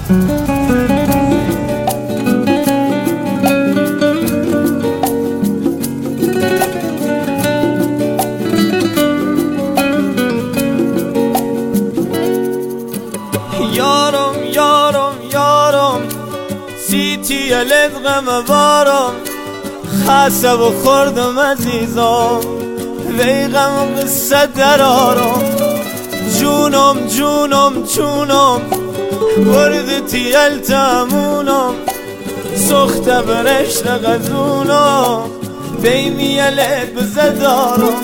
یارم یارم یارم سیتی لدغم بارم خسته و خوردم عزیزم وی غم قصه درارم جونم جونم جونم وردتی التمونم سخت برشت غزونم بیمی لد بزدارم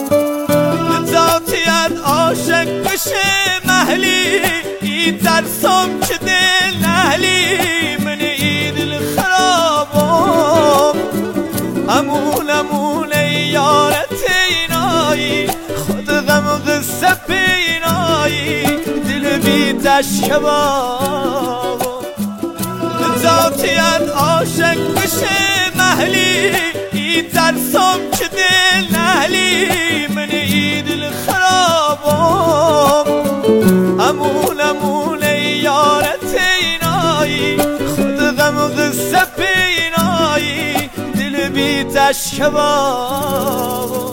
ذاتیت عاشق بشه محلی ترسم که دل نهلی من دل خرابم امون امون یارت اینایی خود غم قصه پینایی دل بی تشکبابم ذاتیت عاشق بشه محلی ترسم که دل نهلی من دل خرابم امون امون یارت اینایی خود غم قصه پینایی دل بی تشکبابم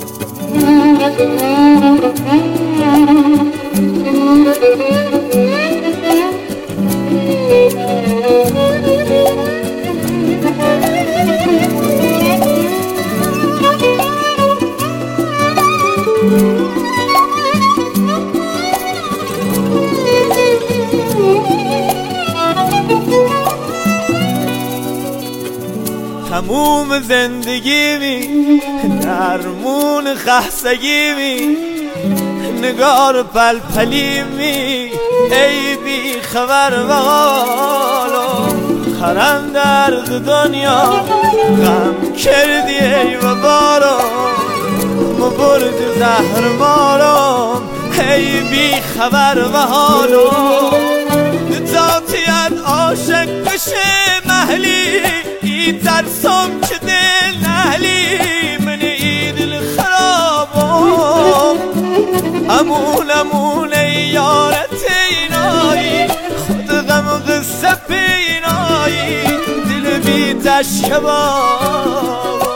تموم زندگی می درمون خستگی می نگار پلپلی می ای بی خبر و حالم خرم درد دنیا غم کردی ای و بارم مبرد زهر مارم ای بی خبر و حالم ذاتیت عاشق بشه محلی ترسم که دل نهلی من دل خرابم امون امون یارت اینایی خود غم قصه پینایی دل بی تشکبابم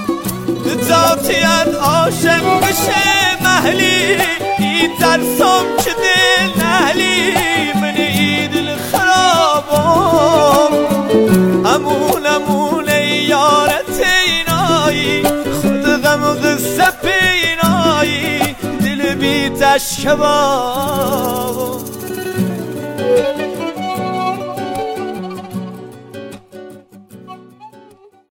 ذاتیت عاشق بشه محلی ترسم که دل نهلی من دل خرابم امون امون یارت اینایی خود غم قصه پینایی دل بی تشکبابم